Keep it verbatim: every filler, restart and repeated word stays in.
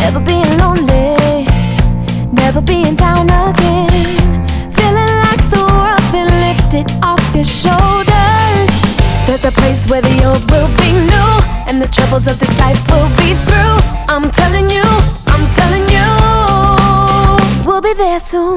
never being lonely, never being down again. Feeling like the world's been lifted off your shoulders. There's a place where the old will be new, and the troubles of this life will be through. I'm telling you, I'm telling you, we'll be there soon.